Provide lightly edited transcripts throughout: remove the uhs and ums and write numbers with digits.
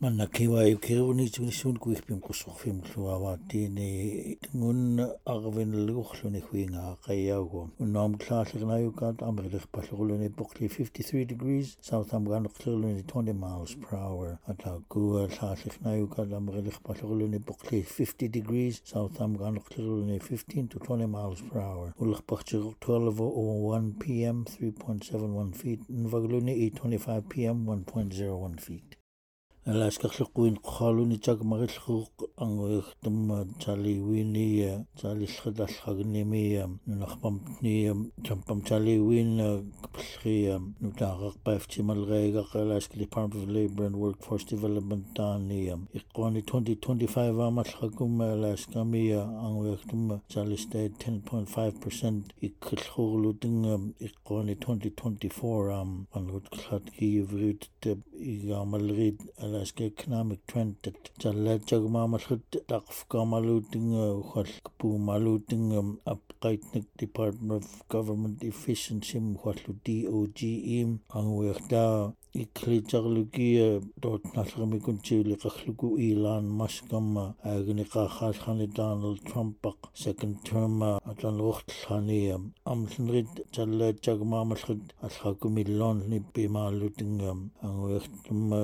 Manna kiwai kiruni tunisun kuihpim kusorfim luawaatini tungun arvinlugluni huinga qayaugo unam klaalernaayukaat amerilerpallurluni portli 53 degrees south amganqlurluni 20 miles per hour ataku klaalernaayukaat amerilerpallurluni portli 50 degrees south amganqlurluni 15 to 20 miles per hour ullerparchir 12:01 p.m. 3.71 feet nvagluni 8:25 p.m. 1.01 feet. Alaskaqluquin qhaluni chakmarilluq anguiqtamma chaliwini chalillqatallaqnimi nunarpamni champam chaliwin kplri nutaqaqpaiftimalreega Alaska Department of Labor and Workforce Development tani iqqani 2025 amallaqum Alaska mi anguiqtamma chalistate 10.5% ikqillqurluting iqqani 2024 anrutqlatki yivrit igamalrit Alaska economic trend that challachagmamalhut taqfkamaluting khalkpumaluting upqaitnik Department of Government Efficiency mkhallu DOGE anguiqta iklitarluki dot nalramikuntiuliqarluku Elon Musk amma agniqaxaalxani Donald Trump second term atlanruqtlani amlnrit challachagmamalhut alqakumillon nipimaaluting anguiqtamma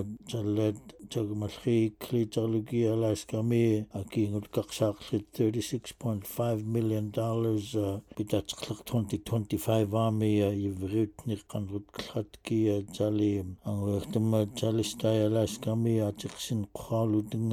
chagmalhi klitarluki Alaska mi akingut kaqsaaqlit $36.5 million pitatqlaq 2025 ami yivritni qanrutqlatki chali anguiqtamma chalistai Alaska mi atiqsin qhaluting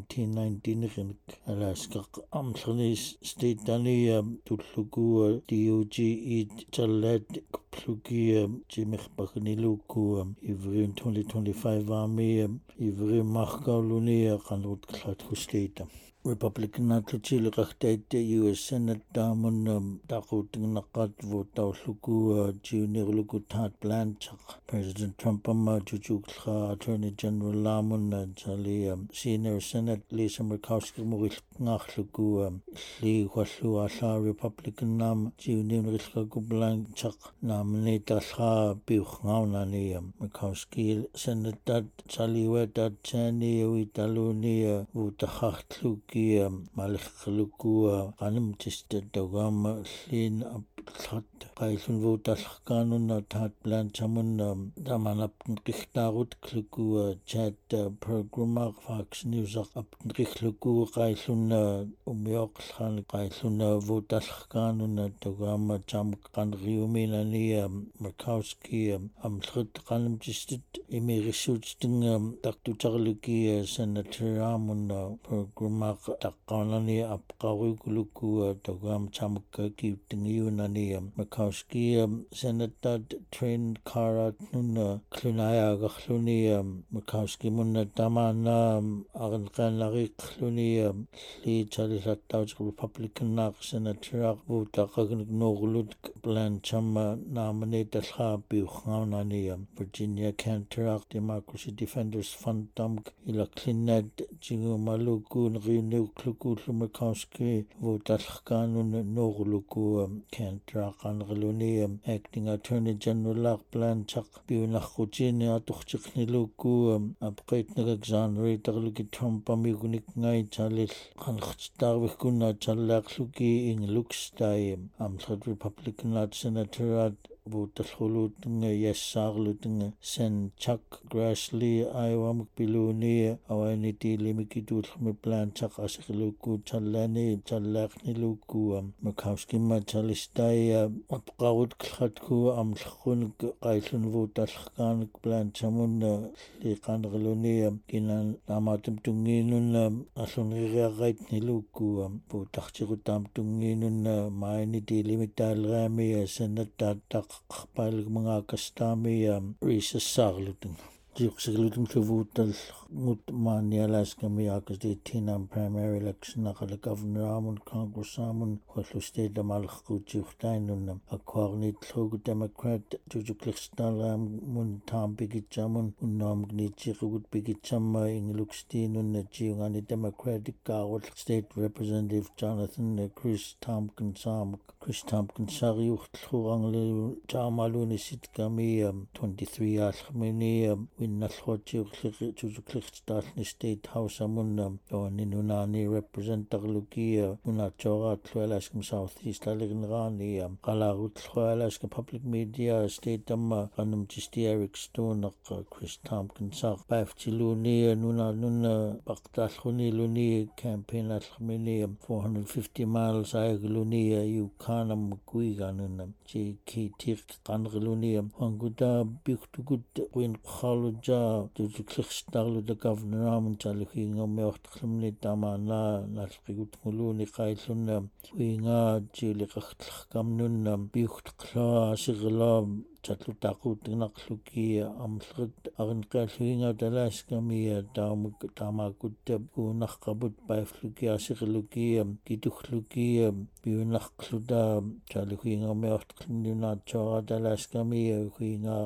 1919 Alaska amlni state tani tulluku DOGE chalat plugi jimirpakniluku ivrin 2025 ami ivri markauluni qanrutqlat state Republican natlachiliqartaita US Senate taamun taqutingnaqat votaulluku juniorluku Todd Blanchard President Trump amma jujuqlqa Attorney General laamun chali Senior Senate Lisa Murkowski murilngaarluku li hualluaalla Republican naam juniorluku Blanchard naamni tallqa piuqngaunani Murkowski Senate chaliwetat chani uitaluni votaqartluki malqluku qanimtista togam llin aplat qaillun votalqanun Todd Blanchamun tamanapnqixtaarut kluku chat programmer Fox News apnqixluku qaillun umioqlqan qaillun votalqanun togam chamqanriuminani Murkowski amlqut qanimtistit imirissuutsting taqtutarluki Senator amun programmer taqqaunani apqaruikuluku togam chamkkiuttingiunani Murkowski Senator Trent Carrat nun klunayaagarluni Murkowski munna tamana arinqaanariqluni li chalillattautik Republican naaq Senator votaqagnik noorlut Blancham nominatalqa piuqngaunani Virginia Cantor Democracy Defenders Fund tamk ilaqlinnat jingumaluku nriuniuqluku Murkowski votalqanun noorluku Cantor qanrluni Acting Attorney General Blanchard piunarqutini atortiqniluku apqaitnak exoneratorluki Trump amigunik ngai chalil qanqtarvikkunna challaaqluki ingluksstai amlqat Republican Senator votalqulutinga yassаарlutinga Sen Chuck Grassley Iowa piluni awainiti limikituulmi Blanchard asiqluku challani challaaqniluku Murkowski chalistai apqarut qlatku amlqunuk qaillun votalqaanik Blanchamun liqanrluni kinan namatum tungiinun alluniriaqaitniluku votartiqutaam tungiinun mainiti limitaalraami Senata taqqarpaalgmangaakastaami research-saarlutin jiqsiglutin tluvutal mut maani Alaska miakas de tinam primary election aqala governor amun congress amun khallu state amalqquutiurtainunna akkuarniitlugu Democrat jujuqliqstalam mun taampigichamun unnaamgniitiqigut pigichamma inglukstinunna jiungani Democratic Kaarull State Representative Jonathan Chris Tompkins sariuqtlurangli taamaluni sitkami 23 aalmini winnallruutiuqliqi tusuqliqtaallni State House amunna ninunani representaqlukia unaatsoraatlualaskum South East aligneraani qalaarutllualaskum public media state amma qanumtisti Eric Stone Chris Tompkins paaftiluni nuna paqtaalluni campaign allmini 450 miles aigluni yukanam kuiganunam chi kitir qanrluni hanguta biktukut quin khaluja tusuqliqtarlu the governor amuntaluhingameortqlumni tamana nalqigutnguluni qaillunna uinga chiliqartlarkamnunna biuqtqla asirlam tatlutaquutnaqluki amlqut arnqalluinga talaskamia taamakutta kuunaqqaput paifluki asirluki kituqluki piunaqluta taluhingameortqlumniunaatsoora talaskamia huinga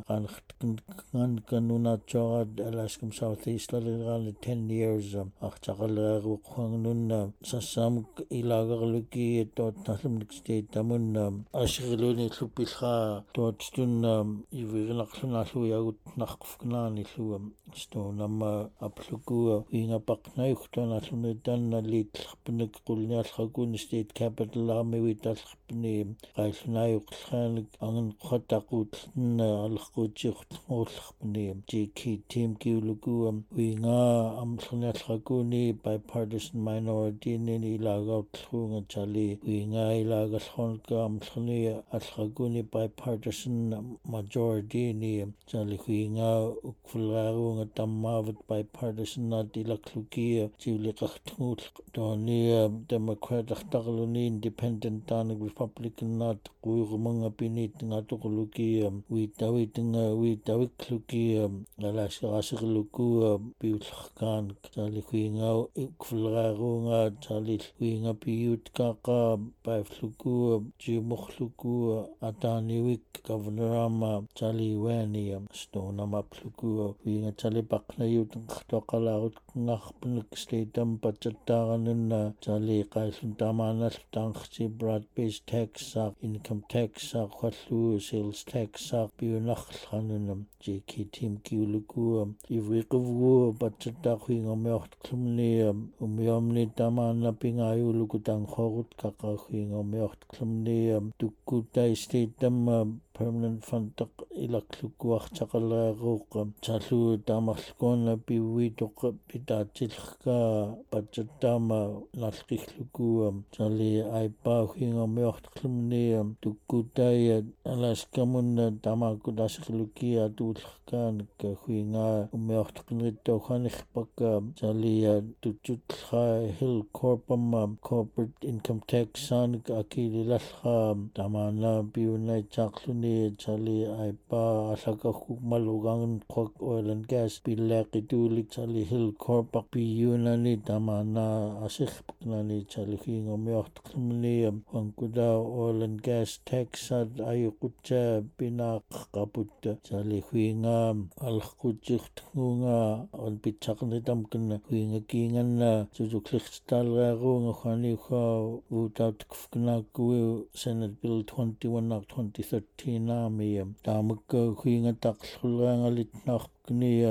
qanqannunaatsoora talaskam South East alirani 10 years artaqaleruqquangnunna sassaamuk ilaagerluki tootnallumnik state tamunna asirluni llupillra toottunna ivirinaqlunaalluyagut naqqufknaanilluam stoonamma aplukua uingapaqnayuqtuanalluni tanna liitlerpunik qulniallrakuni state capital aamivitallerpuni qaillunayuqllraanik angenqataquutlna alerquutiuqtngullerpuni jiki team kiulukuam uinga amllerniallrakuni bipartisan minority nini ilaagautllruunga tali uinga ilaagallerunka amllerni allrakuni bipartisan majority ni tali uinga ukfulraaruunga tammaavat bipartisan naatilakklukia tiuliqartnguull tooni democrat artarluni independent taanik republican naat quirumanga piniitngatuqluki uitawikkluki alaasqaasirluku piullerkaanik tali uinga ukfulraaruunga tali uinga piyutkaaqa paifluku jiumorluku ataaniwik governor ama tali waania stoonamapluku uinga tali paqnayuutenqartoqalaarut ngarpunik stateam patsattaaranunna tali qaillun tamaanall taanqti broad based tax income tax qallu sales tax piunarlranunam jiki team kiuluku ivriquvgu patsattaaquingameortqlumni umiomni tamaana pingaayuluku taanqorut qaqaquingameortqlumni tukkutai stateam permanent fund ilaqlukuartaqaleeruuqa tallu taamarlkuuna piuitoq pitaatillerka patsattaama nalqiggluku tali aipaahuingameortqlumni tukkutai alaskamunna tamaakut asirluki atuullerkaanik huinga umiortqinrittuuxanirpaka tali tutsutlra Hill Corpama corporate income tax saanik akililallra tamaana piunaitaaqluni tali aipa allakakuk malugangan qok oil and gas pillaaqituulik tali Hill Corpaq piyunani tamana asirpaknani tali hingomeortqlumni wankuda oil and gas taxat ayuqutsa pinaaqaqaputta tali huinga alqutiurtngunga on pitsaqnitamkana huinga kiinganna tusuqliqtalreeruunga khaniuqa vutautkufknaakuwi Senate Bill 21 2013 aamiyam taamukka huinga taqllulraangalitnaarp knia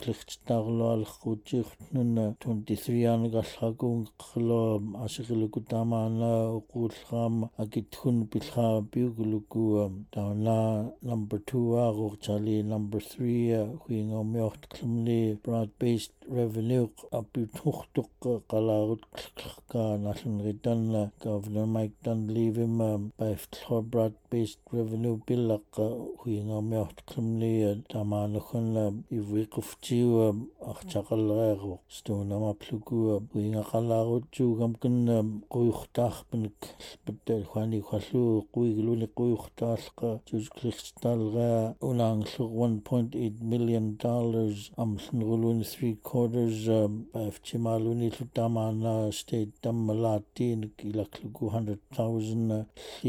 tusuqliqtarlualerquutiurtnunna 23 aaniqallrakuunqerlo asiriluku tamaana uquullraama akitхун pillra piuguluku tauna number 2 aaruq tali number 3 huingameortqlumni broad based revenue apithuqtuq qalaarutqllerka nallunritanna governor Mike Dunleavy paiftlor broad based revenue billaqqa huingameortqlumni tamaanukhanna ivriquftiua artaqalleeruq stoonamapluku huingaqalaarutsuugamkanna quyurtaarpanik patta khani khallu quigluni quyurtaallqa tusuqliqtalra unaanglluq $1.8 million amlunruluni 3/4 paiftimaluni lutamaana state tammalaatiinik ilakluku 100,000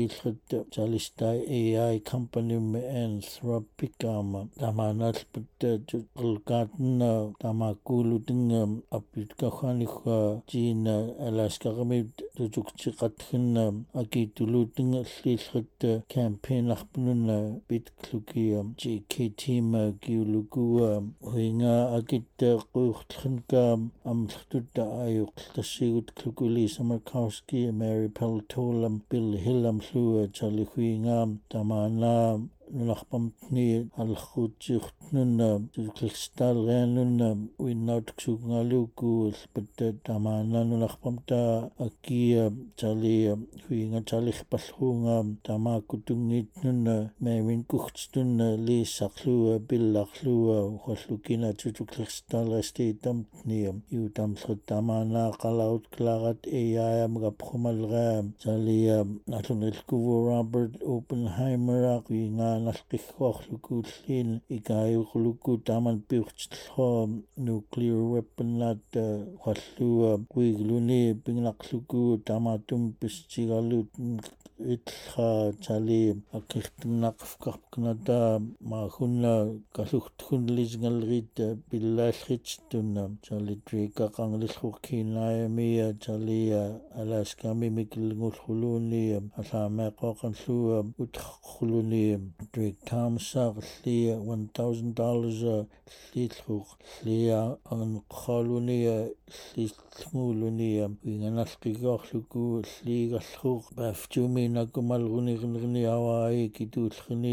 llillat talistai AI company Anthropicama tamaanall patta alkaatna tamaakkuulutinga appitkawhanikwa China Alaska-qamit tutuktiqathinna akiituluutinga allilqatta campaign-arpununna pitklukia GK-teama kiulukua huinga akitta quyurtlhanka amllertutta ayuqtassigut klukuli Samarkowski Mary Peltolam Bill Hillam lua Charlie huinga tamana nunarpamtni allerruutiurtnunna tuklstalreanunna uinnautsukungaluku alpatta tamana nunarpamta akkia Charlie huinga Charlie-pallruunga tamaakkutungiitnunna Marin kuhtstunna liissarlua pillarlua uqallukina tutuklerstalrestiitamtni iutamllet tamana qalaut klarat AI-amgaprumalrea Charlie nallunilkuvu Robert Oppenheimer huinga nalqigguarlukuullin ikaayuqluku taman piurtillho nuclear weapon-naat qallua quigluni pingnaqluku tamatum pistigalut itllha Charlie aqirtimnaqafkarpknata maahunna kalugtjunlisngalrit pillaallritstunna Charlie Drake-qanglillurkiinaayamia Charlie Alaska-mi mikilngulhuluni allaameeqoqanlua utquluni Drake taamsaaqalli $1,000 llillruq llia anqaluni llillnguluni winganalqigaarluku lligallruq paaftuuminakumalrunirnirni awai kituullrni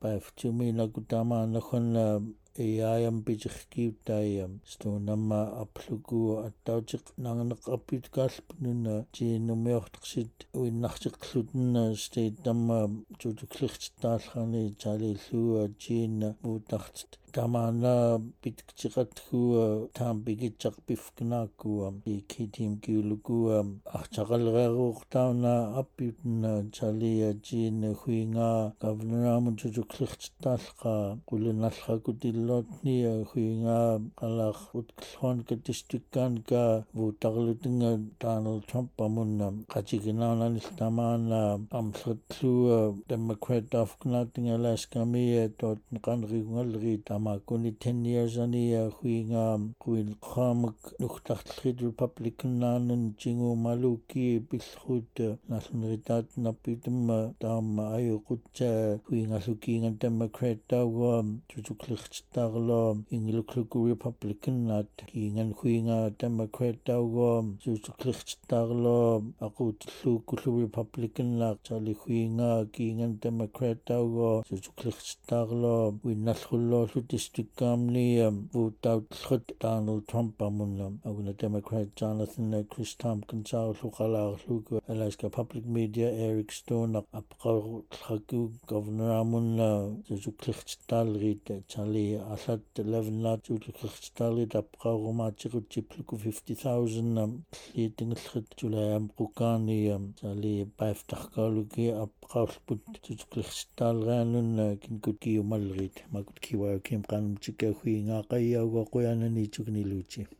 paaftuuminakutamaaнаханна AI-am pichirkiutayam stunamma apluku attautiq nanganeqappitkalpnunna jiinnumiortqsit uinnartiqlutna state tamma tutuklirtitaallrani Charlie-llua jiinna uutartit tamana pitktiqatgua taampikitsarpifknaakua GK-team kiulukua artaqalreeruuqtauna appiutna Charlie jiinna huinga governor-aamun tutuklirtitaallqa qulunallrakutillotnia huinga qalarutqillhuanka districtkaanka vuutarlutinga Donald Trump amunna qatikinaunanilltamaana amllertlua Democrat afknaatinga Alaska-mia tootneqanrigungalri tamaakuni 10 years ania huinga quilqaamak nuktartllrit Republican-naanun jinguumaluki pillrut nallunritaat nappitumma taamma ayuqutsa huingallukiinga Democrat taugua tutuklirtitaarlo ingilukluku Republican-naat kiingan huinga Democrat taugua tutuklirtitaarlo aquutilluukullu Republican-naaq Charlie huinga kiingan Democrat taugua tutuklirtitaarlo winnallrulluorlu district-kaamni vuuttautllut Donald Trump amunna aguna Democrat Jonathan Chris Tompkins aarluqalaarluku Alaska Public Media Eric Stone apqarutlaku governor amunna tutuklirtitaalrit Charlie allat 11 tutuklirtitaalrit apqarumaatiqutipluku 50,000 liitingellrit tulayam qukaani Charlie paiftarkaaluki apqaulput tutuklirtitaalreanunna kinkutkiumalrit makutkiwaakim qanumtikka huingaaqayyauga quyananiitukniluuti